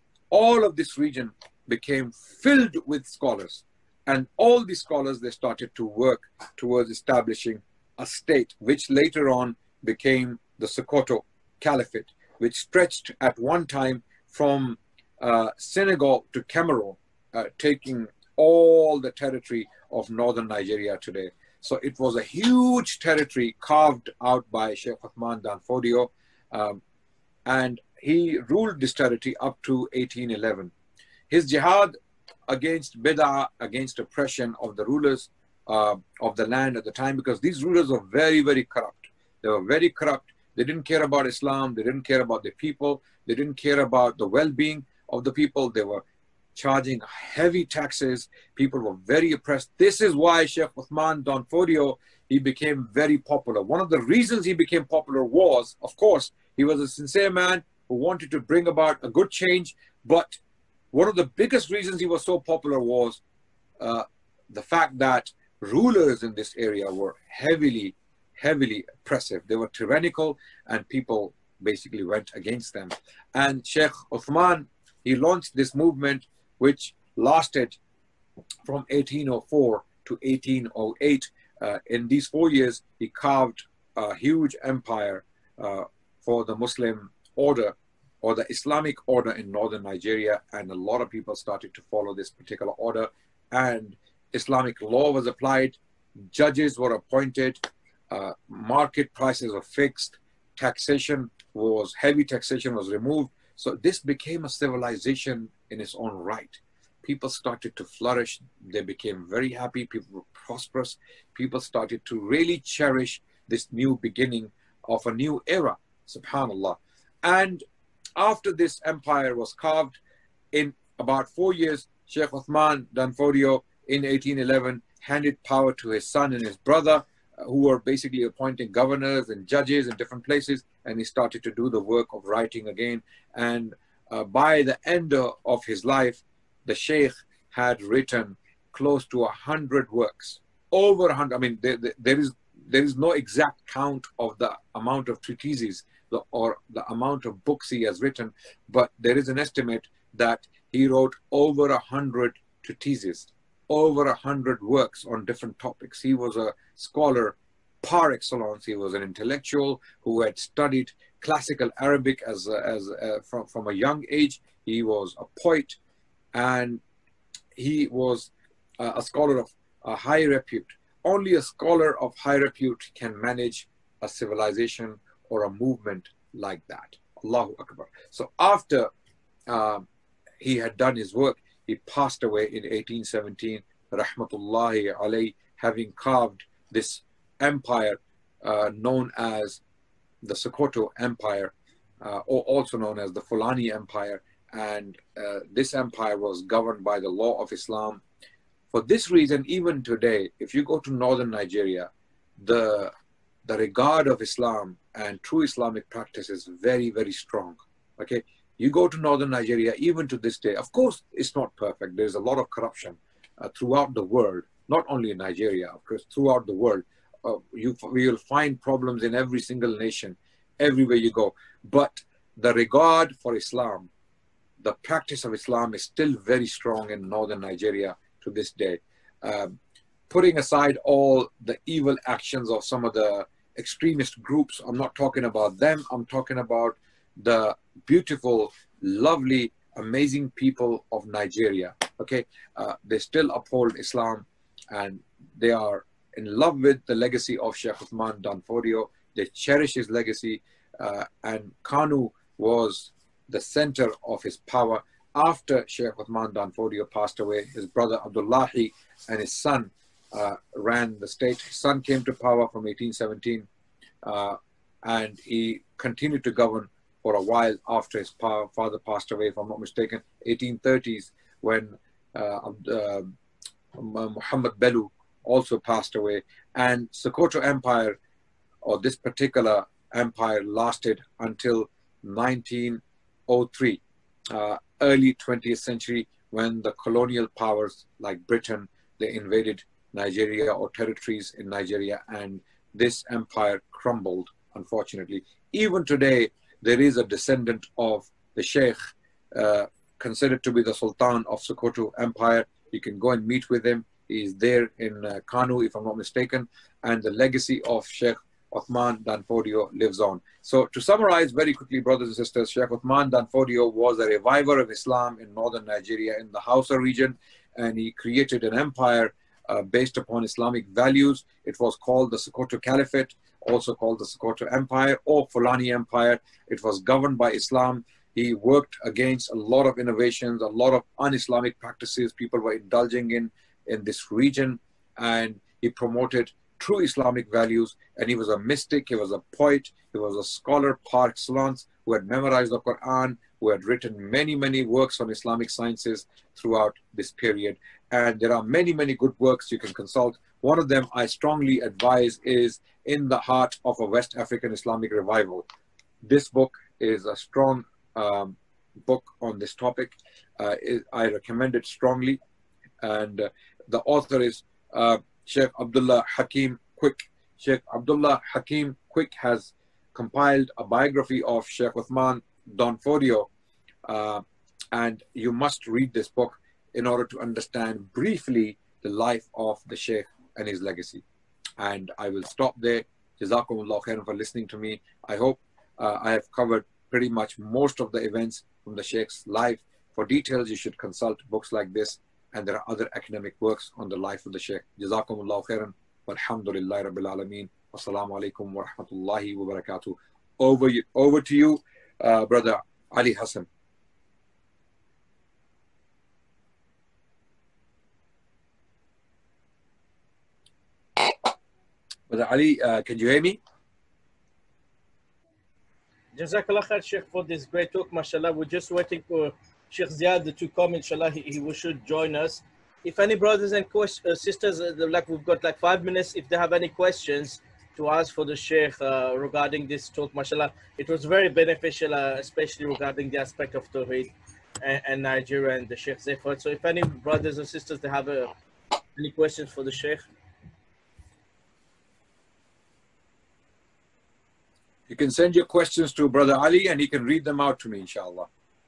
Speaker 2: all of this region became filled with scholars. And all these scholars, they started to work towards establishing a state, which later on became the Sokoto Caliphate, which stretched at one time from uh, Senegal to Cameroon, uh, taking all the territory of northern Nigeria today. So it was a huge territory carved out by Sheikh Uthman Dan Fodio, um, and he ruled this territory up to eighteen eleven. His jihad against bid'ah, against oppression of the rulers uh, of the land at the time, because these rulers were very, very corrupt. They were very corrupt. They didn't care about Islam. They didn't care about the people. They didn't care about the well-being of the people. They were charging heavy taxes. People were very oppressed. This is why Sheikh Uthman Dan Fodio, he became very popular. One of the reasons he became popular was, of course, he was a sincere man who wanted to bring about a good change. But one of the biggest reasons he was so popular was uh, the fact that rulers in this area were heavily heavily oppressive. They were tyrannical, and people basically went against them. And Sheikh Uthman, he launched this movement which lasted from eighteen oh four to eighteen oh eight. Uh, in these four years, he carved a huge empire uh, for the Muslim order, or the Islamic order in northern Nigeria, and a lot of people started to follow this particular order, and Islamic law was applied, judges were appointed, Uh, market prices were fixed, taxation was, heavy taxation was removed. So this became a civilization in its own right. People started to flourish. They became very happy. People were prosperous. People started to really cherish this new beginning of a new era, subhanallah. And after this empire was carved, in about four years, Sheikh Uthman Dan Fodio in eighteen eleven handed power to his son and his brother, who were basically appointing governors and judges in different places, and he started to do the work of writing again. And uh, by the end of his life, the Sheikh had written close to a hundred works, over a hundred. I mean, there, there is there is no exact count of the amount of treatises the, or the amount of books he has written, but there is an estimate that he wrote over a hundred treatises, over a hundred works on different topics. He was a scholar par excellence. He was an intellectual who had studied classical Arabic as, as uh, from, from a young age. He was a poet, and he was uh, a scholar of a high repute. Only a scholar of high repute can manage a civilization or a movement like that. Allahu Akbar. So after uh, he had done his work, he passed away in eighteen seventeen, rahmatullahi alayhi, having carved this empire uh, known as the Sokoto Empire, uh, or also known as the Fulani Empire. And uh, this empire was governed by the law of Islam. For this reason, even today, if you go to northern Nigeria, the the regard of Islam and true Islamic practice is very, very strong. Okay, you go to northern Nigeria, even to this day, of course, it's not perfect. There's a lot of corruption uh, throughout the world, not only in Nigeria, of course, throughout the world. Uh, you, you will find problems in every single nation, everywhere you go. But the regard for Islam, the practice of Islam is still very strong in northern Nigeria to this day. Um, putting aside all the evil actions of some of the extremist groups, I'm not talking about them, I'm talking about the beautiful, lovely, amazing people of Nigeria. Okay, uh, they still uphold Islam and they are in love with the legacy of Sheikh Uthman Danfodio. They cherish his legacy, uh, and Kanu was the center of his power. After Sheikh Uthman Danfodio passed away, his brother Abdullahi and his son uh, ran the state. His son came to power from eighteen seventeen, uh, and he continued to govern for a while after his pa father passed away, if I'm not mistaken, eighteen thirties, when uh, uh, Muhammad Bello also passed away. And Sokoto Empire, or this particular empire, lasted until nineteen oh three, uh, early twentieth century, when the colonial powers like Britain, they invaded Nigeria or territories in Nigeria, and this empire crumbled, unfortunately. Even today, there is a descendant of the Sheikh, uh, considered to be the Sultan of Sokoto Empire. You can go and meet with him. He is there in uh, Kanu, if I'm not mistaken, and the legacy of Sheikh Uthman Danfodio lives on. So to summarize very quickly, brothers and sisters, Sheikh Uthman Danfodio was a reviver of Islam in northern Nigeria in the Hausa region, and he created an empire uh, based upon Islamic values. It was called the Sokoto Caliphate, also called the Sokoto Empire or Fulani Empire. It was governed by Islam. He worked against a lot of innovations, a lot of un-Islamic practices people were indulging in in this region, and he promoted true Islamic values. And he was a mystic, he was a poet, he was a scholar par excellence who had memorized the Quran, who had written many, many works on Islamic sciences throughout this period. And there are many, many good works you can consult. One of them I strongly advise is In the Heart of a West African Islamic Revival. This book is a strong um, book on this topic. Uh, it, I recommend it strongly. And uh, the author is uh, Sheikh Abdullah Hakim Quick. Sheikh Abdullah Hakim Quick has compiled a biography of Sheikh Uthman Danfodio, uh, and you must read this book in order to understand briefly the life of the Sheikh and his legacy. And I will stop there. Jazakumullah khairan for listening to me. I hope uh, I have covered pretty much most of the events from the Sheikh's life. For details, you should consult books like this, and there are other academic works on the life of the Sheikh. Jazakumullah khairan. Walhamdulillahi Rabbil Alameen. Wassalamu alaikum wa rahmatullahi wa barakatuh. Over, over to you, uh, Brother Ali Hassan. Brother Ali, uh, can you hear me?
Speaker 3: Jazakallah khair, Sheikh, for this great talk, mashallah. We're just waiting for Sheikh Ziad to come, inshallah. He, he should join us. If any brothers and uh, sisters, uh, like we've got like five minutes, if they have any questions to ask for the Sheikh uh, regarding this talk, mashallah, it was very beneficial, uh, especially regarding the aspect of Tawheed and, and Nigeria and the Sheikh's effort. So if any brothers or sisters, they have uh, any questions for the Sheikh.
Speaker 2: You can send your questions to Brother Ali and he can read them out to me, inshallah.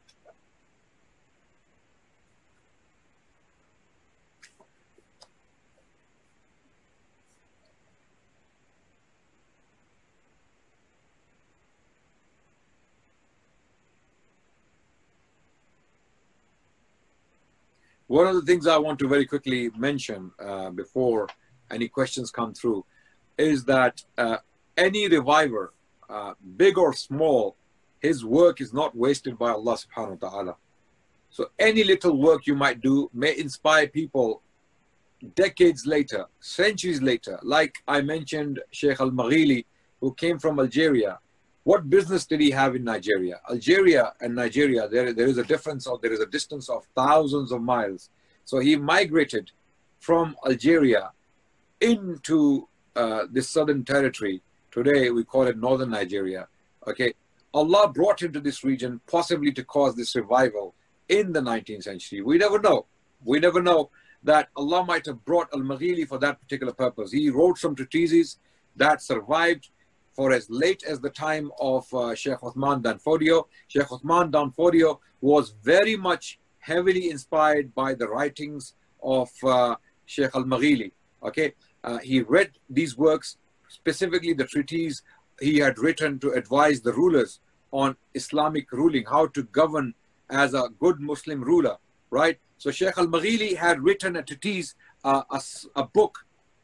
Speaker 2: One of the things I want to very quickly mention uh, before any questions come through is that uh, any reviver, uh, big or small, his work is not wasted by Allah subhanahu wa ta'ala. So any little work you might do may inspire people decades later, centuries later. Like I mentioned Sheikh Al-Maghili, who came from Algeria. What business did he have in Nigeria? Algeria and Nigeria, there, there is a difference of, there is a distance of thousands of miles. So he migrated from Algeria into uh, this southern territory Today we call it northern Nigeria. Okay, Allah brought him to this region possibly to cause this revival in the nineteenth century. We never know. We never know that Allah might have brought Al-Maghili for that particular purpose. He wrote some treatises that survived for as late as the time of uh, Sheikh Uthman Dan Fodio. Sheikh Uthman Dan Fodio was very much heavily inspired by the writings of uh, Sheikh Al-Maghili. Okay, uh, he read these works, specifically the treatise he had written to advise the rulers on Islamic ruling, how to govern as a good Muslim ruler, right? So Sheikh Al-Maghili had written a treatise, uh, a, a book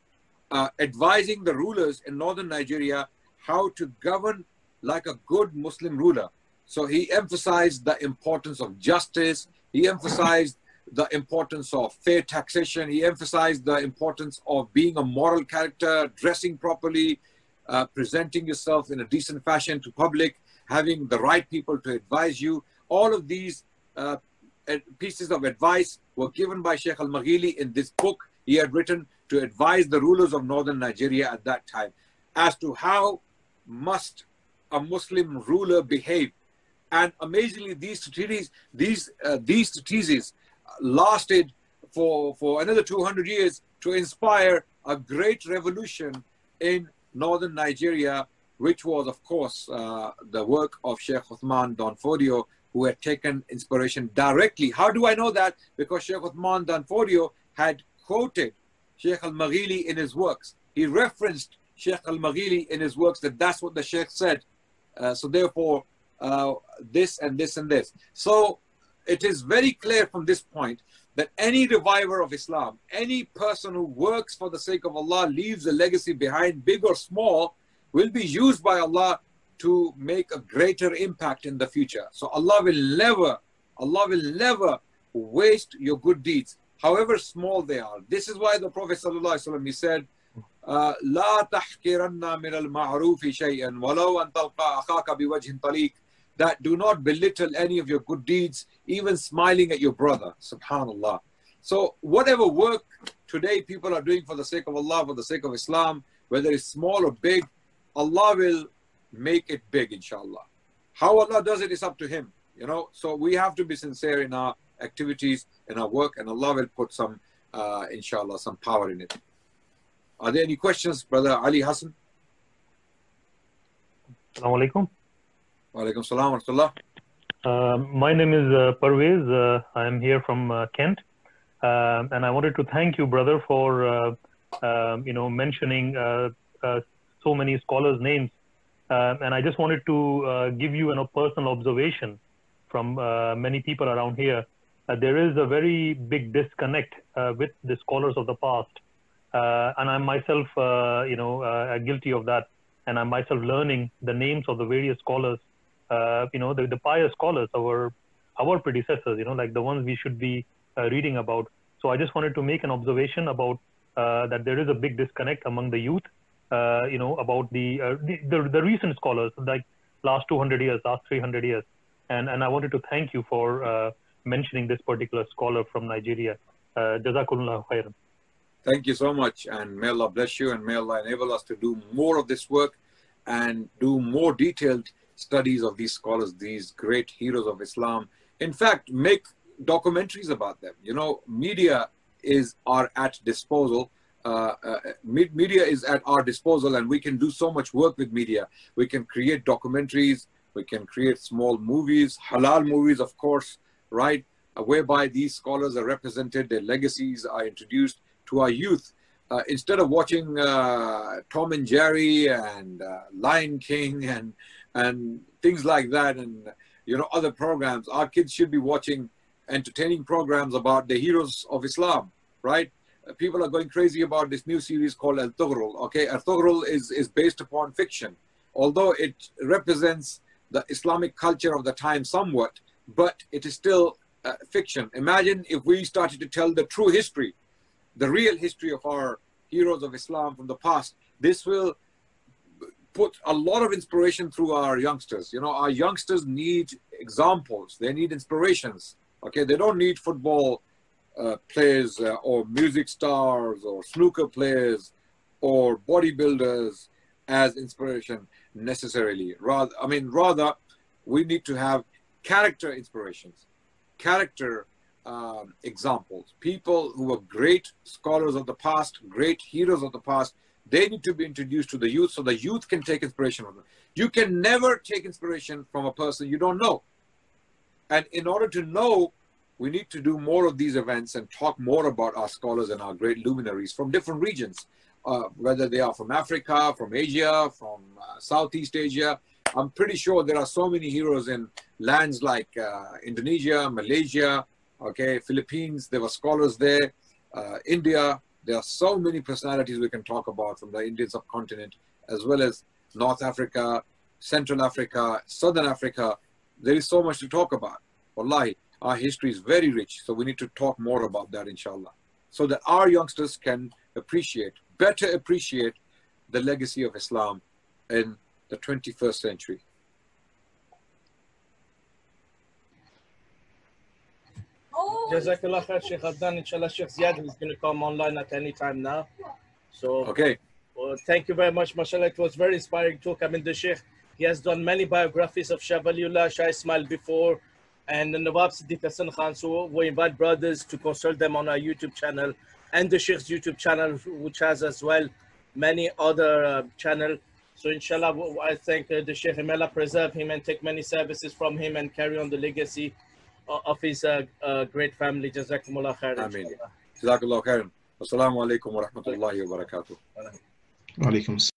Speaker 2: uh, advising the rulers in northern Nigeria how to govern like a good Muslim ruler. So he emphasized the importance of justice. He emphasized the importance of fair taxation. He emphasized the importance of being a moral character, dressing properly, uh, presenting yourself in a decent fashion to public, having the right people to advise you. All of these uh, pieces of advice were given by Sheikh Al-Maghili in this book he had written to advise the rulers of northern Nigeria at that time as to how must a Muslim ruler behave. And amazingly, these treatises, these uh, these treatises lasted for for another two hundred years to inspire a great revolution in northern Nigeria, which was, of course, uh, the work of Sheikh Uthman Dan Fodio, who had taken inspiration directly. How do I know that? Because Sheikh Uthman Dan Fodio had quoted Sheikh Al-Maghili in his works. He referenced Sheikh Al-Maghili in his works that that's what the Sheikh said. Uh, so therefore, uh, this and this and this. So it is very clear from this point that any reviver of Islam, any person who works for the sake of Allah, leaves a legacy behind, big or small, will be used by Allah to make a greater impact in the future. So Allah will never, Allah will never waste your good deeds, however small they are. This is why the Prophet ﷺ, he said, لا تحقرن من المعروف شيئا ولو أن تلقى أخاك بوجه طليق, that do not belittle any of your good deeds, even smiling at your brother. Subhanallah. So whatever work today people are doing for the sake of Allah, for the sake of Islam, whether it's small or big, Allah will make it big, inshallah. How Allah does it is up to Him, you know. So we have to be sincere in our activities, in our work, and Allah will put some, uh, inshallah, some power in it. Are there any questions, Brother Ali Hassan?
Speaker 4: Assalamu alaikum.
Speaker 2: Wa alaikum salam wa rahmatullah.
Speaker 4: Uh, my name is uh, Parvez. Uh, I am here from uh, Kent. Uh, and I wanted to thank you, brother, for uh, uh, you know, mentioning uh, uh, so many scholars' names. Uh, and I just wanted to uh, give you a personal observation from uh, many people around here. Uh, there is a very big disconnect uh, with the scholars of the past. Uh, and I'm myself, uh, you know, uh, guilty of that. And I'm myself learning the names of the various scholars, uh, you know, the, the pious scholars, our our predecessors, you know, like the ones we should be uh, reading about. So I just wanted to make an observation about uh, that there is a big disconnect among the youth, uh, you know, about the, uh, the, the the recent scholars, like last two hundred years, last three hundred years. And, and I wanted to thank you for uh, mentioning this particular scholar from Nigeria. Uh, Jazakumullah khairan.
Speaker 2: Thank you so much, and may Allah bless you, and may Allah enable us to do more of this work and do more detailed studies of these scholars, these great heroes of Islam. In fact, make documentaries about them. You know, media is our at disposal. Uh, uh, media is at our disposal, and we can do so much work with media. We can create documentaries, we can create small movies, halal movies, of course, right? Uh, whereby these scholars are represented, their legacies are introduced to our youth. Uh, instead of watching uh, Tom and Jerry and uh, Lion King and and things like that, and you know, other programs, our kids should be watching entertaining programs about the heroes of Islam, right? Uh, people are going crazy about this new series called Al Tughrul. Okay, Al Tughrul is is based upon fiction, although it represents the Islamic culture of the time somewhat, but it is still uh, fiction. Imagine if we started to tell the true history, the real history of our heroes of Islam from the past. This will put a lot of inspiration through our youngsters. You know, our youngsters need examples. They need inspirations. Okay, they don't need football uh, players uh, or music stars or snooker players or bodybuilders as inspiration necessarily. Rather, I mean, rather, we need to have character inspirations, character um, examples. People who were great scholars of the past, great heroes of the past, they need to be introduced to the youth so the youth can take inspiration from them. You can never take inspiration from a person you don't know. And in order to know, we need to do more of these events and talk more about our scholars and our great luminaries from different regions, uh, whether they are from Africa, from Asia, from uh, Southeast Asia. I'm pretty sure there are so many heroes in lands like uh, Indonesia, Malaysia, okay, Philippines. There were scholars there, uh, India. There are so many personalities we can talk about from the Indian subcontinent, as well as North Africa, Central Africa, Southern Africa. There is so much to talk about. Wallahi, our history is very rich, so we need to talk more about that, inshallah, so that our youngsters can appreciate, better appreciate the legacy of Islam in the twenty-first century.
Speaker 3: Jazakallah khair, Sheikh Adnan. Inshallah, Sheikh Ziad is going to come online at any time now. So,
Speaker 2: okay.
Speaker 3: Well, thank you very much, mashallah. It was very inspiring talk. I mean, the Sheikh, he has done many biographies of Shah Waliullah, Shah Ismail before, and the Nawab Siddiq Hassan Khan. So we invite brothers to consult them on our YouTube channel and the Sheikh's YouTube channel, which has as well many other uh, channels. So inshallah, I thank uh, the Sheikh, may Allah preserve him and take many services from him and carry on the legacy uh, of his uh, uh, great family. Jazakumullah khair.
Speaker 2: Ameen. Jazakallah khairan. Assalamu alaikum wa rahmatullahi wa barakatuh.
Speaker 5: Wa alaikum